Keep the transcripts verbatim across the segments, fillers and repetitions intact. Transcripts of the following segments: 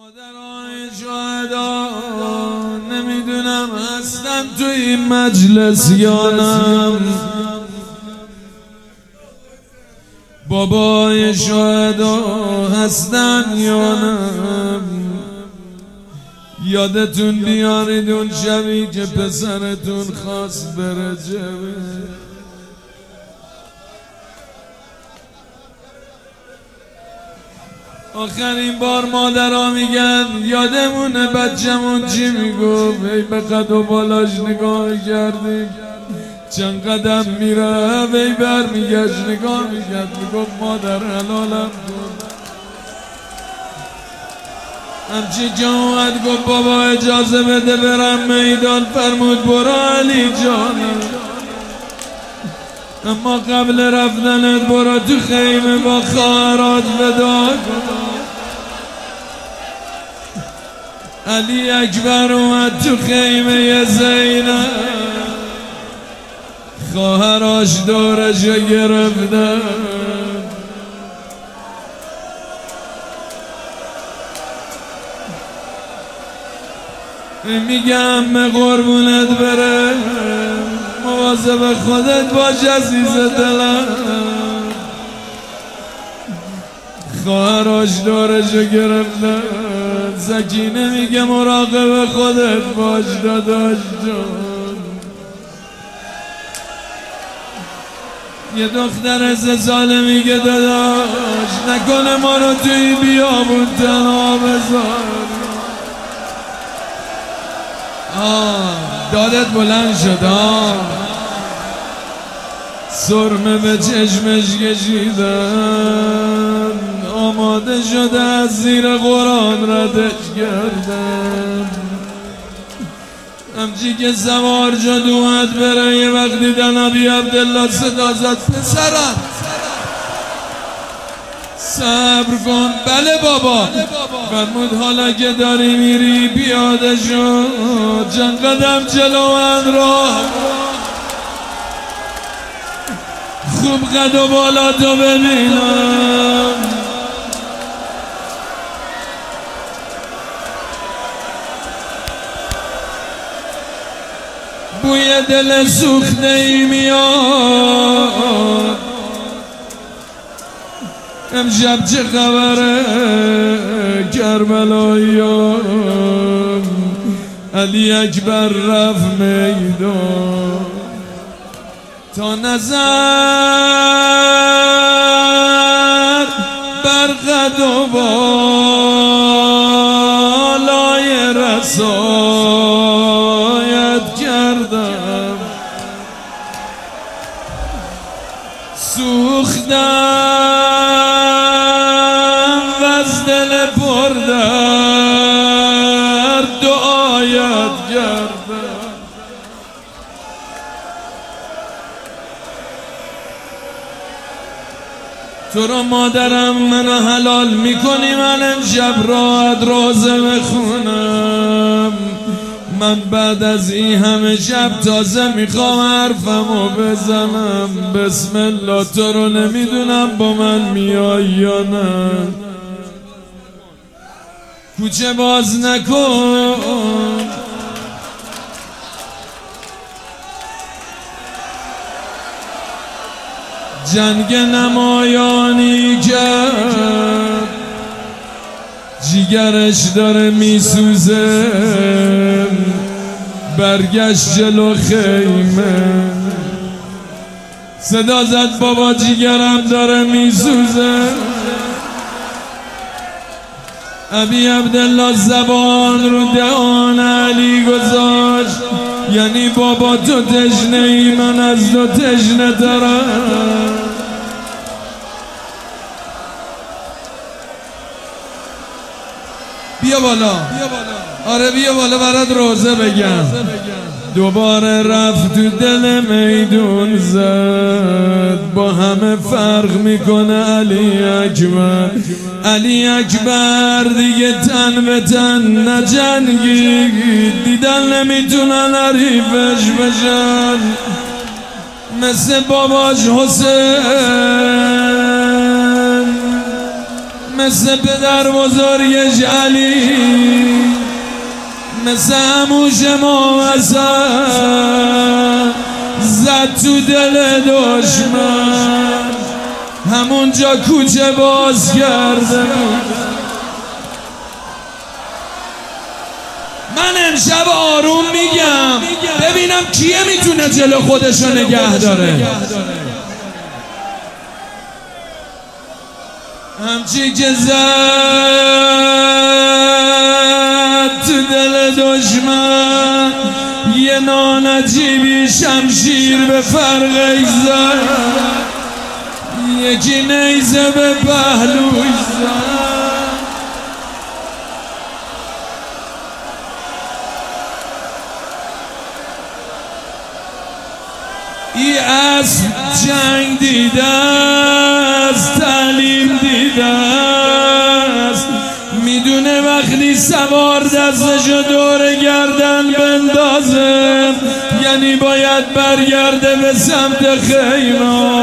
مادرای شهدا نمیدونم هستن تو این مجلس یا نه. بابای شهدا هستن یا نه. یادتون بیارید اون شبی که پسرتون خواست بره جبه. آخرین بار مادرها میگن یادمونه بچه‌مون چی میگفت، ای به قد و بالاش نگاه کردیم چند قدم میره، وی بر میگشت نگاه میکرد میگفت مادر حلالم کن. همچی جا اومد گفت بابا اجازه بده برم میدان، فرمود برو علی جانم، اما قبل رفتنت برو تو خیمه با خواهرات ودا کن. علی اکبر اومد تو خیمه زینب، خواهراش دورشو گرفتن. میگم قربونت بره، مواظب خودت باش عزیز دلم. خواهراش دورشو گرفتن. سکینه میگه مراقب خودت باش داداش جان. یه دختر سه ساله میگه داداش نکنه ما رو توی بیابون تنها بذار. آه دادت بلند شد، آه سرمه به چشمش کشیدن، آماده شده از زیر قرآن ردش کردن. همچی که سوار شد اومد بره، یه وقت دیدن ابی عبدالله صدا زد پسرم صبر کن. بله بابا. فرمود حالا که داری میری پیاده شو، چند قدم جلو من راه خوب قد و بالا تو ببینم. بوی دل سوخته ای میاد، امشب چه خبره کربلاییان. علی اکبر رفت میدان تا نظر بر قد و بالای رسایت کردم. سوختم و از دل پر درد دعایت کردم. تو رو مادرم منو حلال میکنی، من امشب راحت روزه بخونم. من بعد از این همه شب تازه میخوام حرفمو بزنم. بسم الله. تو رو نمیدونم با من میای یا نه. کوچه باز نکن، جنگ نمایانی کرد، جیگرش داره میسوزه. برگشت جلو خیمه، صدا زد بابا جیگرم داره میسوزه. ابی عبدالله زبان رو دهان علی گذاشت، یعنی بابا تو تشنه ای، من از تو تشنه ترم. بیا بالا. آره بیا بالا برات روزه بگم. دوباره رفت تو دل میدون زد، با همه فرق میکنه علی اکبر. علی اکبر دیگه تن به تن نجنگی، دیدن نمیتونن حریفش بشن. مثل باباش حسین مثل پدر بزرگش علی، مثل عموش موسد زد تو دل دشمن، همونجا کوچه باز کرده. من امشب آروم میگم ببینم کیه میتونه جلو خودشو نگه داره. همچی که زد تو دل دشمن، یه نانجیبی شمشیر به فرقش زد، یکی نیزه به پهلوش زد. ای اسب جنگ دیده است، تعلیم دیده است، میدونه وقتی سوار دستشو دور گردن بندازه یعنی باید برگرده به سمت خیمه.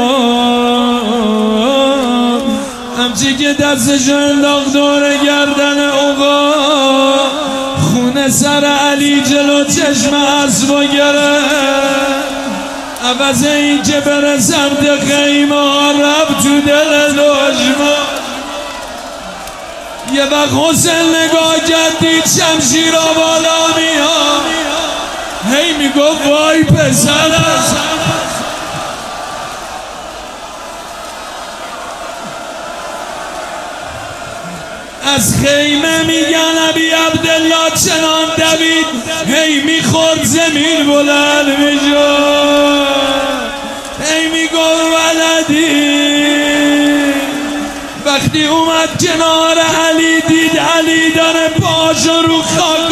همچی که دستشو انداخت دور گردن اوقا، خونه سر علی جلو چشم اسبو گرفت. عوض این که بره سمت خیمه رفت تو دل دشمن. یه وقت حسین نگاه کرد دید شمشیرها بالا میاد، هی میگفت وای پسرم. از خیمه میگن ابی عبدالله چنان دوید، هی میخورد زمین بلند میشد، هی میگفت ولدی. وقتی اومد کنار علی دید علی داره پاشو رو خاک